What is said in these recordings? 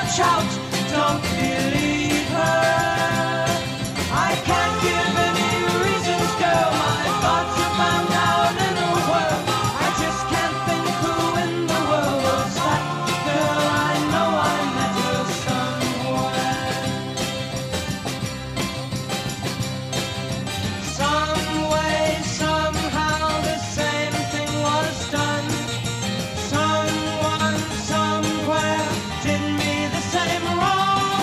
shout, don't believe her. I can't give any reasons, girl. My thoughts are found out in a whirl. I just can't think who in the world was that girl. I know I met her somewhere. Some way, somehow, the same thing was done. Someone, somewhere did me the same wrong.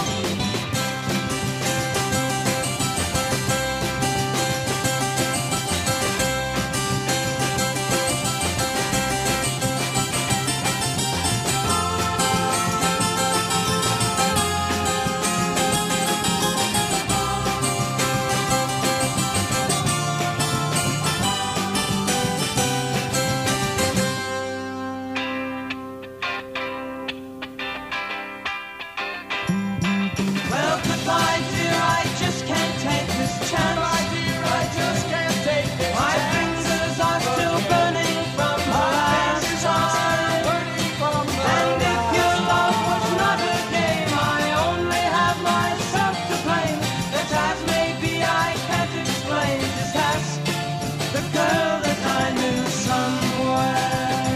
Well, goodbye, dear, I just can't take this chance. Goodbye, dear, I just can't take this chance. My fingers are still burning from last time. And if your love was not a game, I only have myself to blame. That as maybe I can't explain, just ask the girl that I knew somewhere.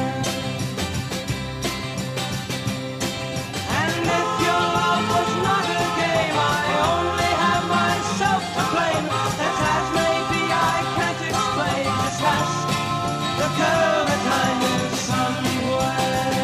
And if your love was not a game, I only have myself to blame. That as maybe I can't explain, just ask the girl that I knew somewhere.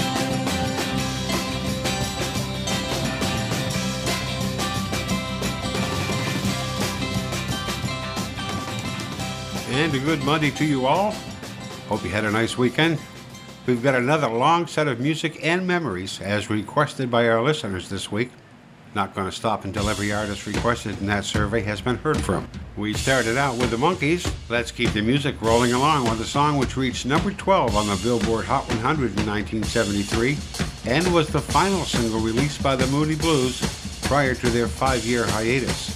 And a good Monday to you all. Hope you had a nice weekend. We've got another long set of music and memories as requested by our listeners this week. Not going to stop until every artist requested in that survey has been heard from. We started out with the Monkees. Let's keep the music rolling along with a song which reached number 12 on the Billboard Hot 100 in 1973 and was the final single released by the Moody Blues prior to their 5-year hiatus.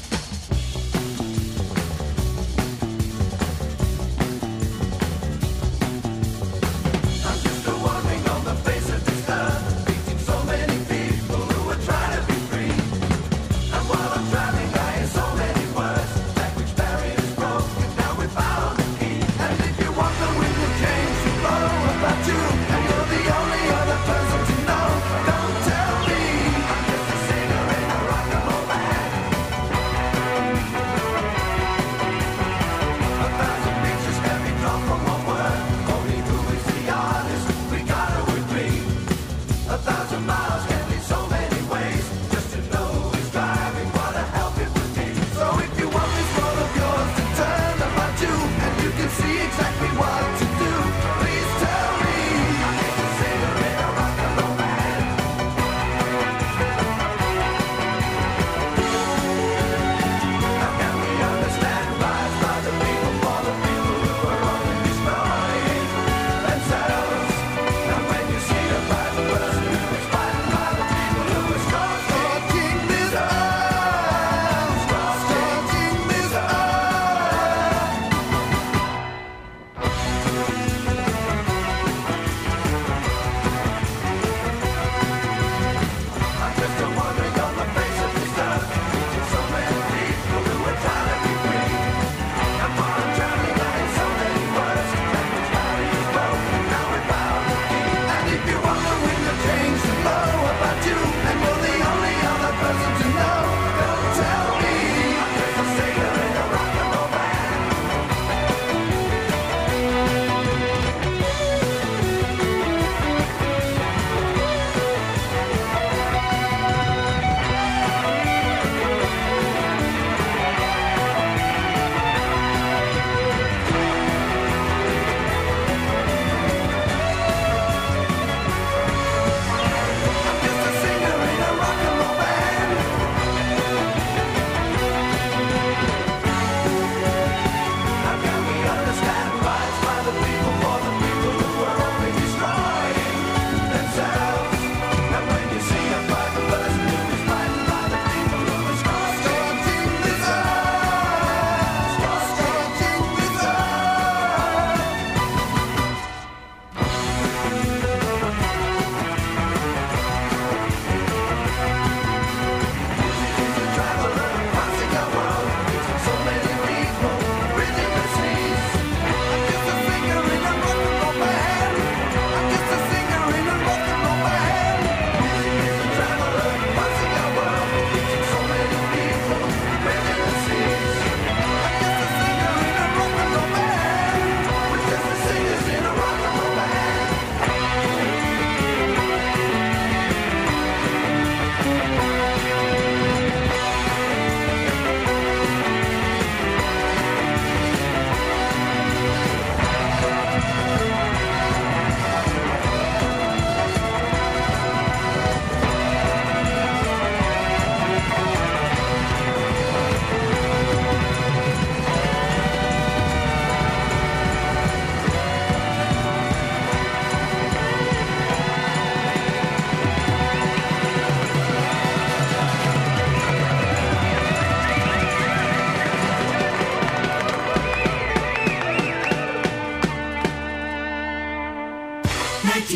Don't tell me I'm just a singer in a rock and roll band.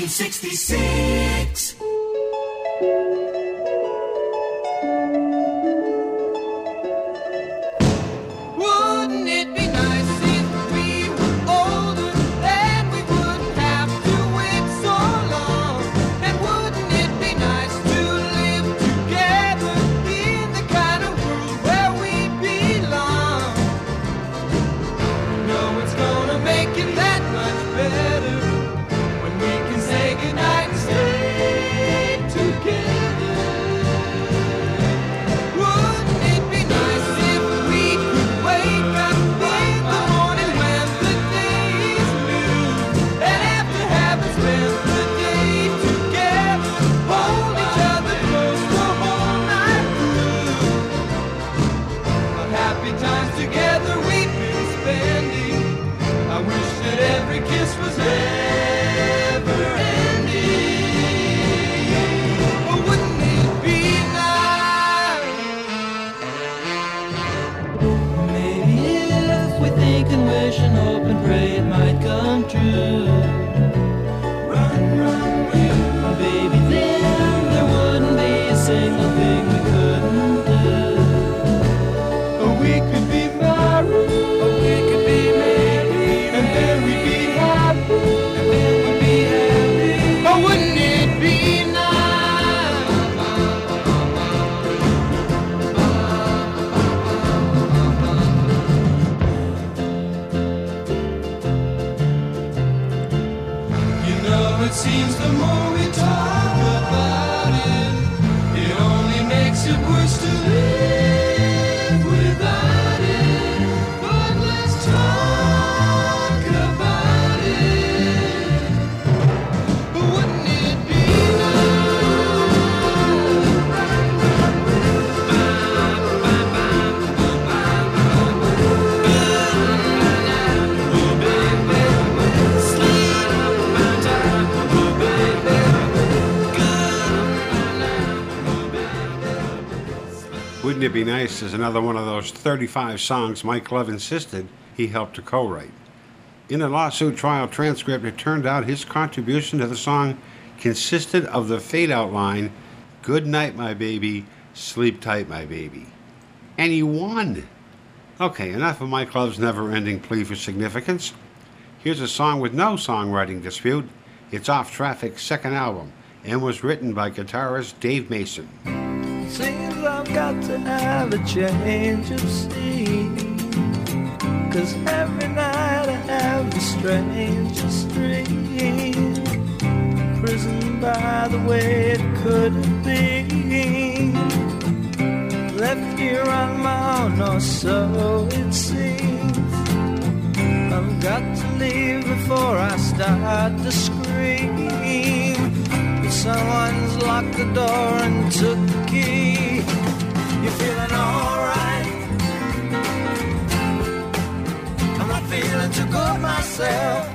1966. Wouldn't it be nice if we were older, then we wouldn't have to wait so long? And wouldn't it be nice to live together in the kind of world where we belong? No, it's gonna make it that much better when we can say goodnight and stay together. Wouldn't it be nice if we could wake up in the morning when the day is new, and after having spent the day together, hold each other close the whole night through? What happy times together we've been spending. I wish that every kiss was never ending. Oh, wouldn't it be nice? Maybe if we think and wish and hope and pray it might come true. Run, run, you. Baby, then there wouldn't be a single thing we couldn't do. Oh, we could be married. Oh, we could be married. And then we'd be happy. And then we'd be happy. Oh, wouldn't it be nice? You know, it seems the more we talk about it, it only makes it worse to live without it. But let's talk about it. Wouldn't it be Wouldn't It Be Nice is another one of those 35 songs Mike Love insisted he helped to co-write. In a lawsuit trial transcript, it turned out his contribution to the song consisted of the fade-out line, "Good night, my baby, sleep tight, my baby." And he won! Okay, enough of Mike Love's never-ending plea for significance. Here's a song with no songwriting dispute. It's off Traffic's second album and was written by guitarist Dave Mason. Seems I've got to have a change of scene, 'cause every night I have the strangest dream. Prison by the way it could be, left here on my own, or so it seems. I've got to leave before I start to scream. Someone's locked the door and took the key. You're feeling alright? I'm not feeling too good myself.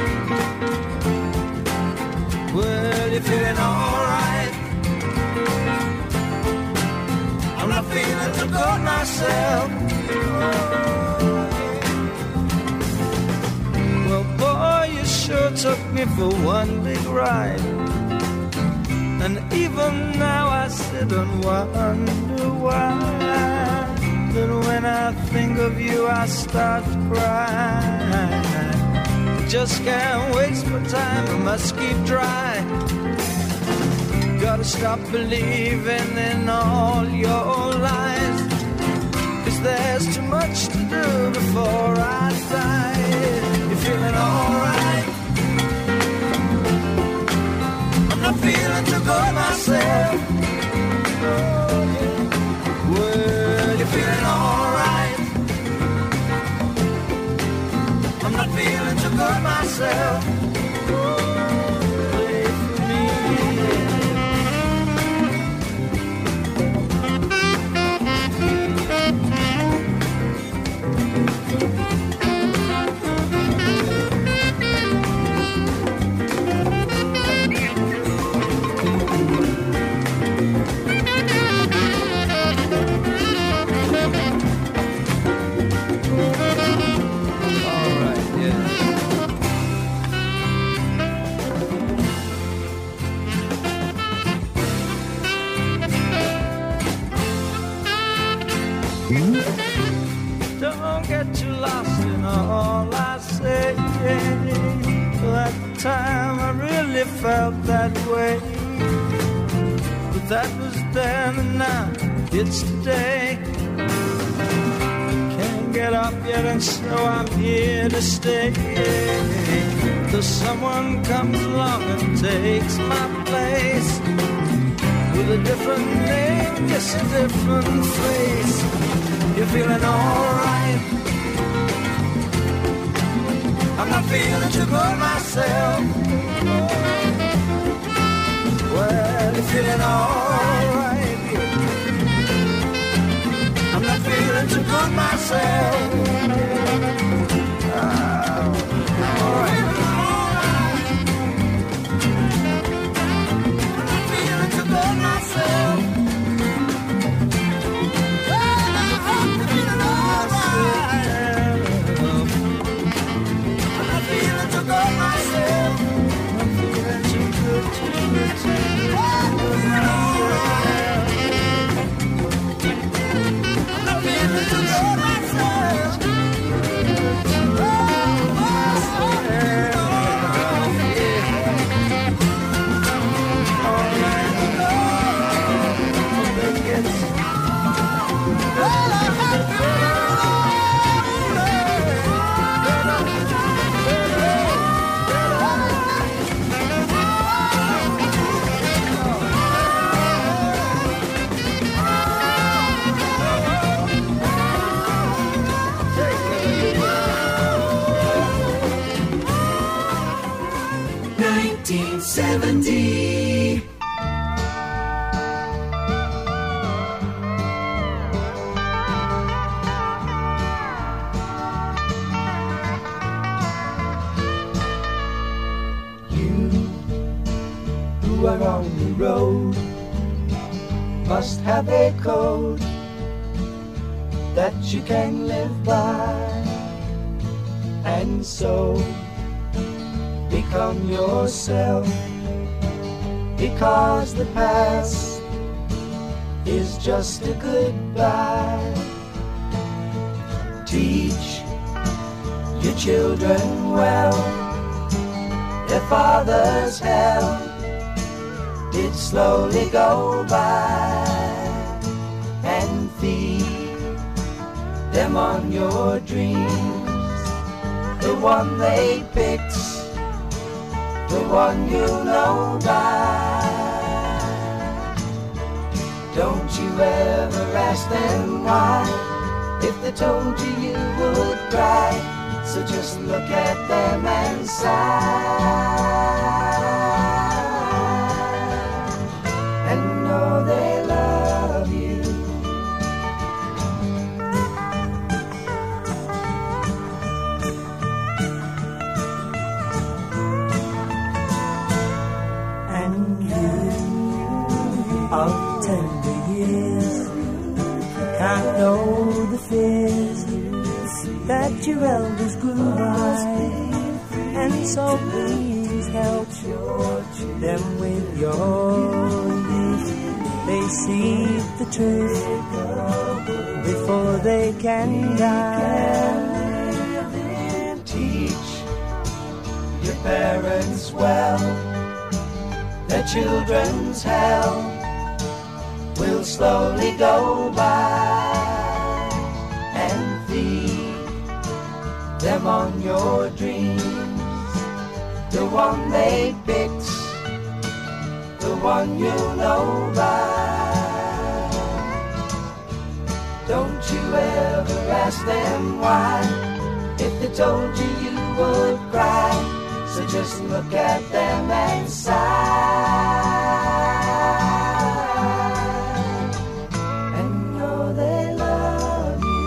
Well, you're feeling alright? I'm not feeling too good myself. Well, boy, you sure took me for one big ride. And even now I sit and wonder why. But when I think of you I start to cry. Just can't waste my time, I must keep trying. Gotta stop believing in all your lies, 'cause there's too much to do before I die. You're feeling alright? I'm feeling too good myself. Well, you're feeling alright? I'm not feeling too good myself. Play for me. lost in all I say. That time I really felt that way. But that was then and now it's today. Can't get up yet and so I'm here to stay. Till someone comes along and takes my place. With a different name, just a different face. You're feeling alright. I'm not feeling too good myself. Well, you're feeling alright. I'm not feeling too good myself. Alright. I'm not feeling too good myself. Must have a code that you can live by, and so become yourself, because the past is just a goodbye. Teach your children well, their father's hell did slowly go by, and feed them on your dreams, the one they picked, the one you know by. Don't you ever ask them why, if they told you you would cry, so just look at them and sigh. They love you. And you of tender years can't know the fears that your elders grew by, and so please help them with your youth. They see the truth before they can die. Teach your parents well, their children's hell will slowly go by, and feed them on your dreams, the one they picked, the one you know by. Don't you ever ask them why, if they told you you would cry, so just look at them and sigh. And know they love you.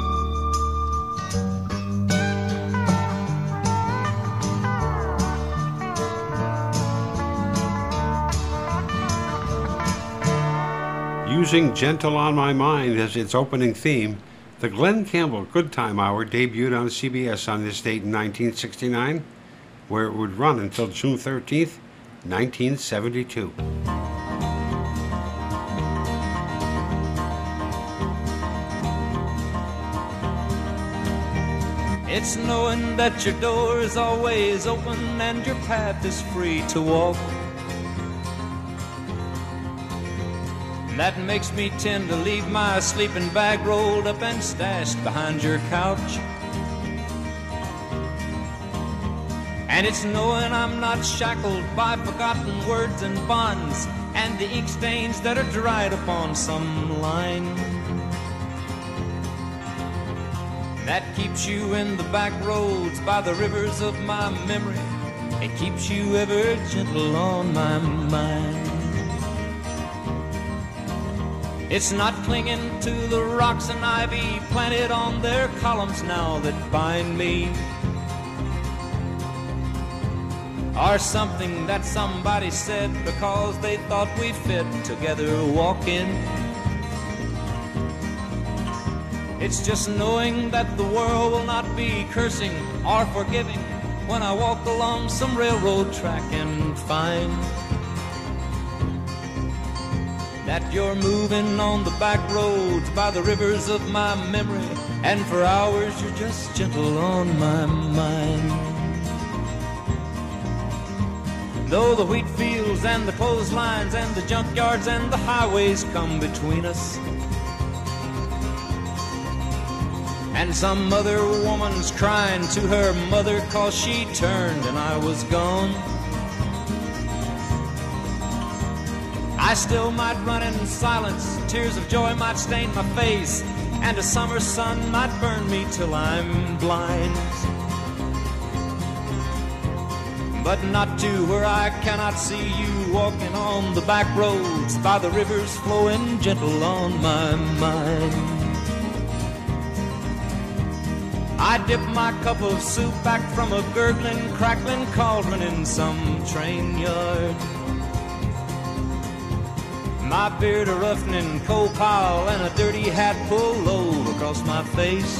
Using Gentle on My Mind as its opening theme, the Glenn Campbell Good Time Hour debuted on CBS on this date in 1969, where it would run until June 13th, 1972. It's knowing that your door is always open and your path is free to walk. That makes me tend to leave my sleeping bag rolled up and stashed behind your couch. And it's knowing I'm not shackled by forgotten words and bonds and the ink stains that are dried upon some line. That keeps you in the back roads by the rivers of my memory. It keeps you ever gentle on my mind. It's not clinging to the rocks and ivy planted on their columns now that bind me, or something that somebody said because they thought we fit together walking. It's just knowing that the world will not be cursing or forgiving when I walk along some railroad track and find that you're moving on the back roads by the rivers of my memory, and for hours you're just gentle on my mind. Though the wheat fields and the clotheslines and the junkyards and the highways come between us, and some other woman's crying to her mother 'cause she turned and I was gone, I still might run in silence, tears of joy might stain my face, and a summer sun might burn me till I'm blind. But not to where I cannot see you walking on the back roads by the rivers flowing gentle on my mind. I dip my cup of soup back from a gurgling, crackling cauldron in some train yard. My beard a roughening coal pile and a dirty hat pulled low across my face.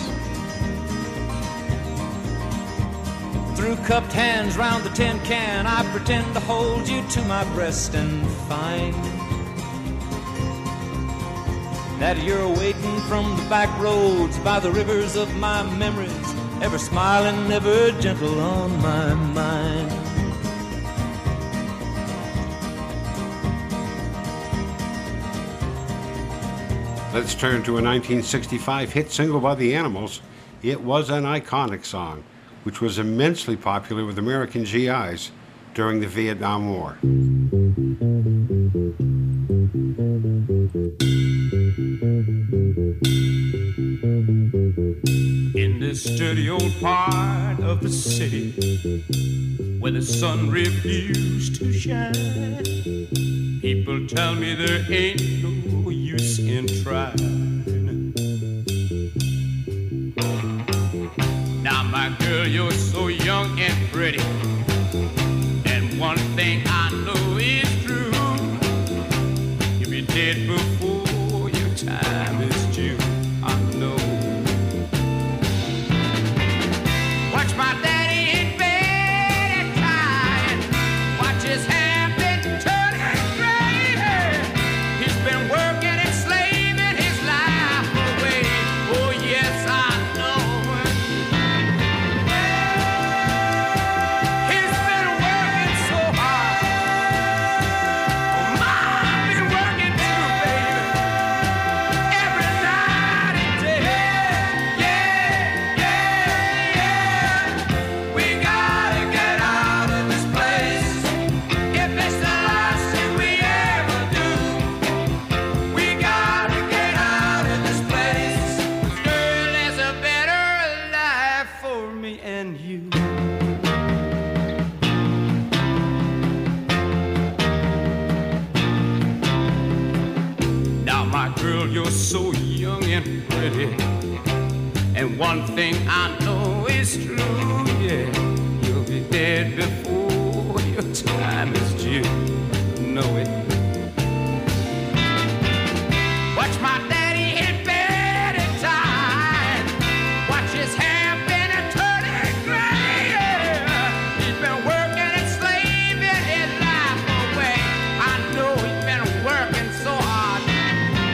Through cupped hands round the tin can, I pretend to hold you to my breast and find that you're waiting from the back roads by the rivers of my memories, ever smiling, ever gentle on my mind. Let's turn to a 1965 hit single by the Animals. It was an iconic song, which was immensely popular with American GIs during the Vietnam War. In this dirty old part of the city where the sun refused to shine, people tell me there ain't no use in trying. Now my girl, you're so young and pretty, and one thing I know is true, you'll be dead before your time is due. I know. Watch my daddy in bed and crying, watch his hair been turning gray. He's been working and slaving his life away. Oh yes, I know. He's been working so hard. Oh, I've been working too, baby, every night and day. Yeah, yeah, yeah. We gotta get out of this place. If it's the last thing we ever do, we gotta get out of this place. Girl, there's a better life for me and you. Now, my girl, you're so young and pretty, and one thing I know is true, yeah, you'll be dead before your time is due. Know it. Watch my daddy in bed at time, watch his hair been a turning gray. He's been working and slaving his life away. I know he's been working so hard.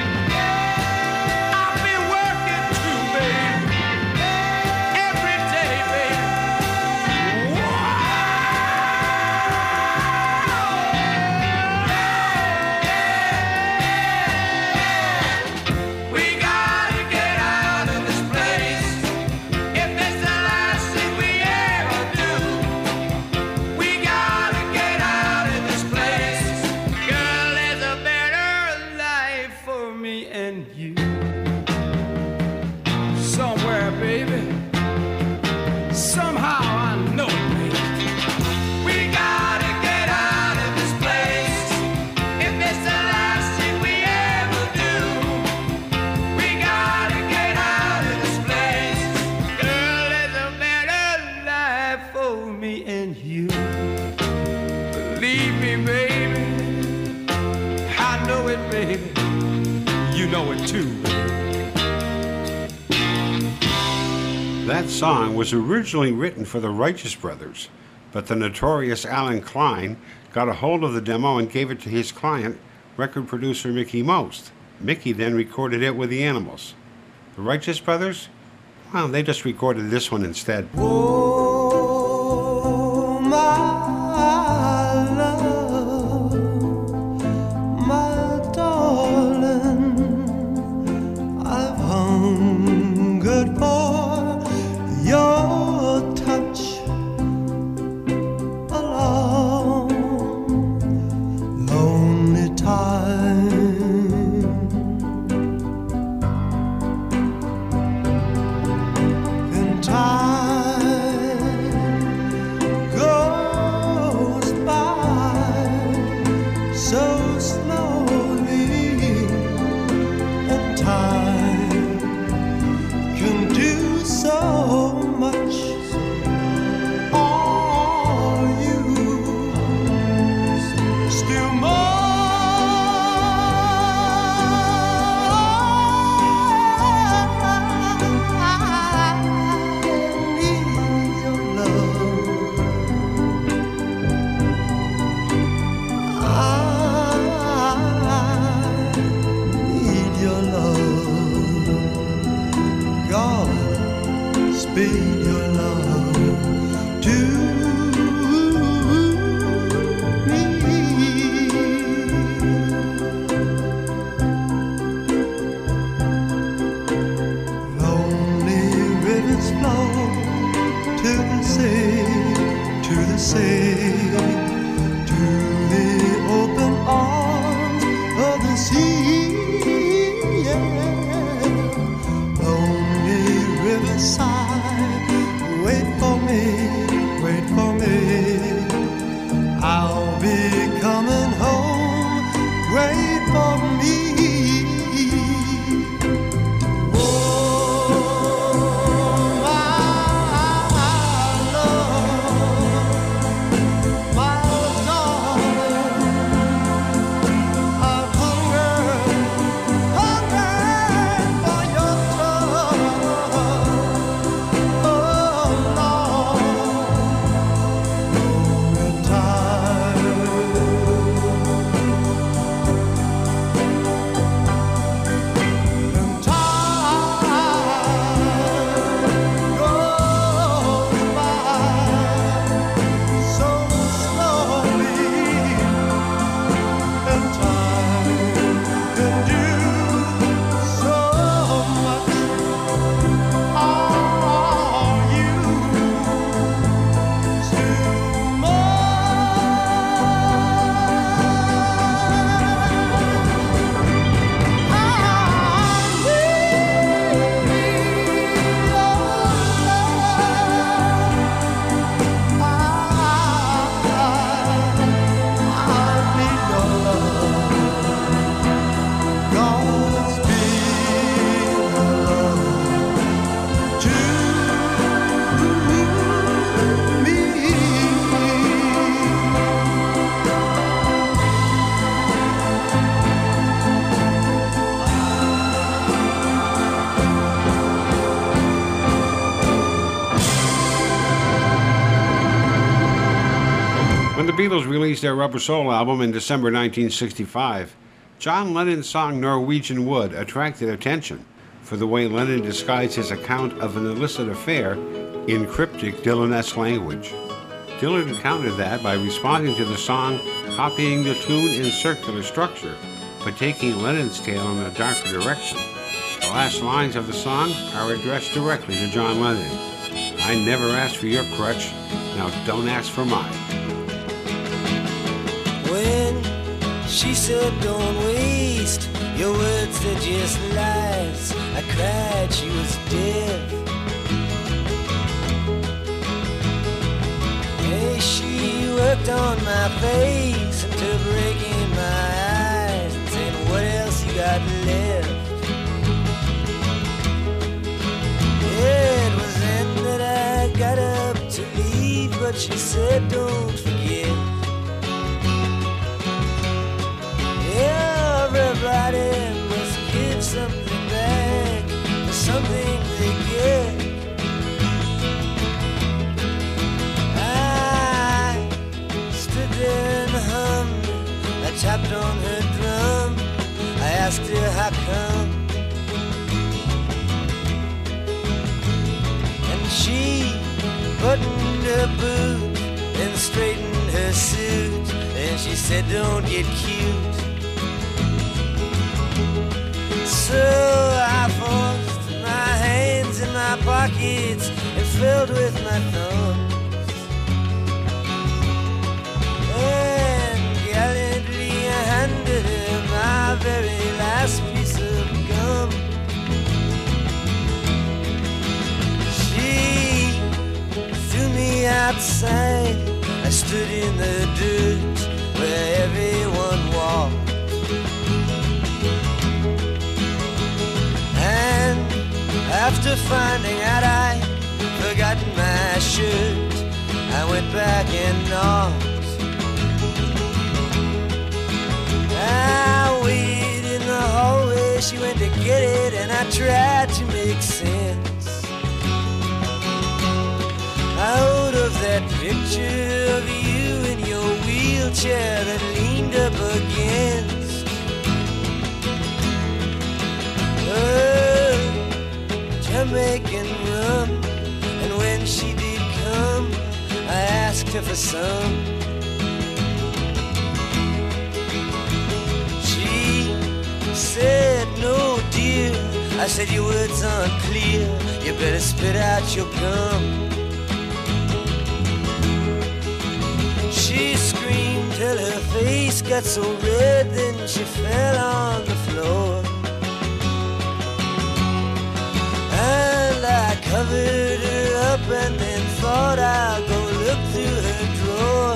I've been working too, baby, every day. too. That song was originally written for the Righteous Brothers, but the notorious Alan Klein got a hold of the demo and gave it to his client, record producer Mickey Most. Mickey then recorded it with the Animals. The Righteous Brothers? Well, they just recorded this one instead. Oh, my love, my darling, I've hungered for your touch a long, lonely time. And time goes by so slowly, and time can do so much. Are you still more? Speed your love to me. Lonely rivers flow to the sea, to the sea, to the open arms of the sea. Yeah. Lonely riverside, wait for me, wait for me. I'll be coming home, wait for me. Oh, my love, my darling, I've hungered for your touch. Oh, long time. And time goes by so slowly, and time can do so much. Are you still When the Beatles released their Rubber Soul album in December 1965, John Lennon's song Norwegian Wood attracted attention for the way Lennon disguised his account of an illicit affair in cryptic Dylan-esque language. Dylan countered that by responding to the song, copying the tune in circular structure, but taking Lennon's tale in a darker direction. The last lines of the song are addressed directly to John Lennon. I never asked for your crutch, now don't ask for mine. When she said don't waste your words, they're just lies, I cried she was dead. Hey, she worked on my face until breaking my eyes and saying, what else you got left? It was then that I got up to leave, but she said don't forget. Everybody must give something she buttoned her boot and straightened her suit, and she said, don't get cute. So I forced my hands in my pockets and filled with my thumbs, and gallantly I handed her my very last piece of gum. She threw me outside. I stood in the dirt where everyone walked, and after finding out I'd forgotten my shirt, I went back and knocked. I waited in the hallway, she went to get it, and I tried to make sense out of that picture of you in your wheelchair that leaned up against Jamaican rum. And when she did come, I asked her for some. She said, no dear. I said, your words aren't clear, you better spit out your gum. She screamed till her face got so red, then she fell on the floor. And I covered her up and then thought I'd go look through her drawer.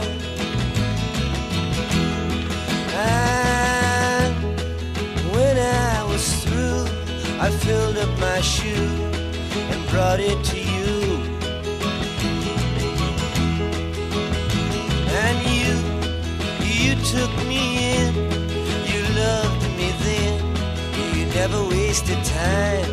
And when I was through, I filled up my shoe and brought it to you. And you took me in, you loved me then, you never wasted time.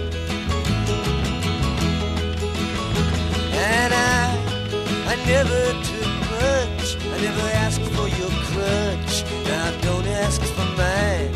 And I never took much, I never asked for your crutch, now don't ask for mine.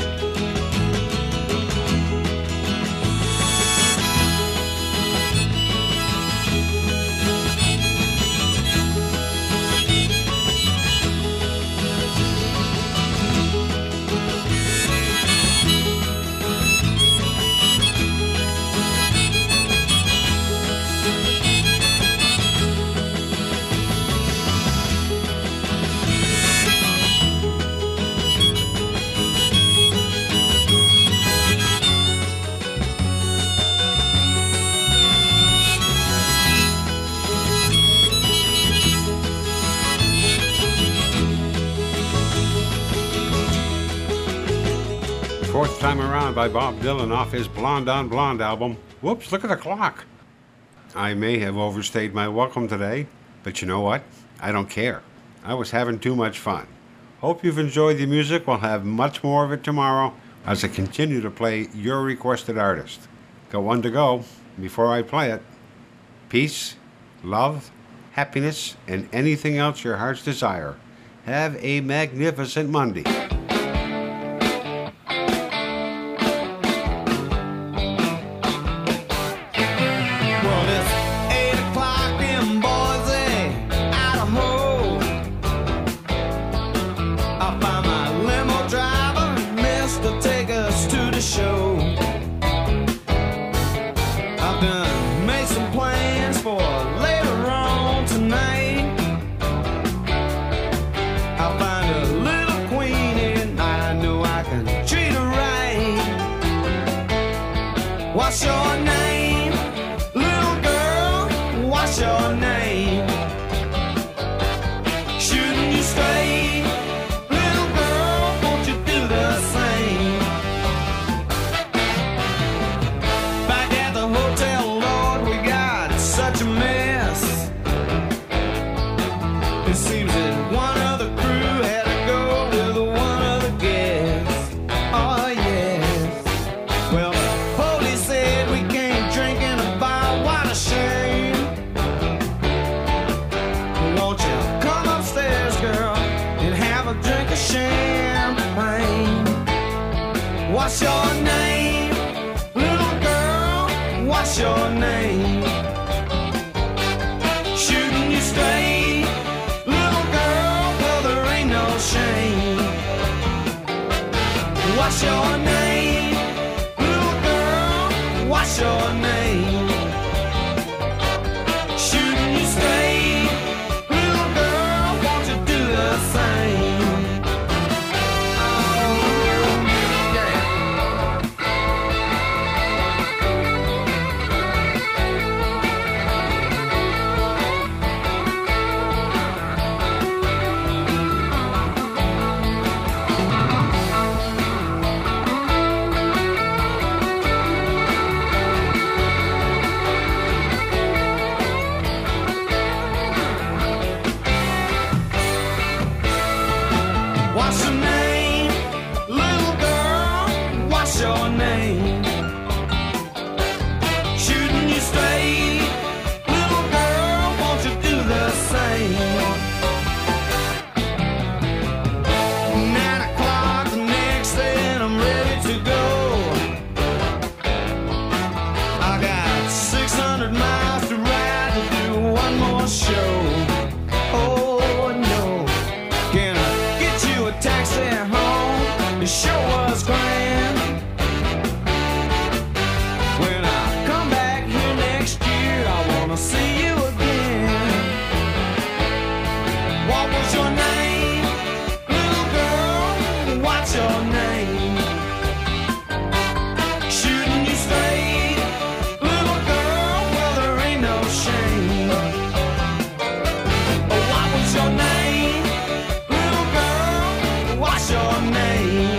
Fourth Time Around by Bob Dylan off his Blonde on Blonde album. Whoops, look at the clock. I may have overstayed my welcome today, but you know what? I don't care. I was having too much fun. Hope you've enjoyed the music. We'll have much more of it tomorrow as I continue to play your requested artist. Got one to go before I play it. Peace, love, happiness, and anything else your heart's desire. Have a magnificent Monday. What's your name, little girl? What's your name? Shouldn't you stay, little girl? Won't you do the same? Back at the hotel, Lord, we got such a mess. It seems that one of the crew had to go with one of the guests. Oh yes. Well, said we can't drink in a bar, what a shame. Won't you come upstairs, girl, and have a drink of champagne? What's your name, little girl? What's your name? What's your name? Little girl, what's your name? Shouldn't you stay? Little girl, won't you do the same? Oh, yeah. What's your name? Little girl, what's your name? Shouldn't you stay? Little girl, won't you do the same? 9 o'clock the next day and I'm ready to go. I got 600 miles to ride to do one more show. Oh no, can I get you a taxi home? The show was grand. When I come back here next year, I wanna see you again. What was your name? Little girl, what's your name? Shouldn't you stay? Little girl, well there ain't no shame. Oh, what was your name? Little girl, what's your name?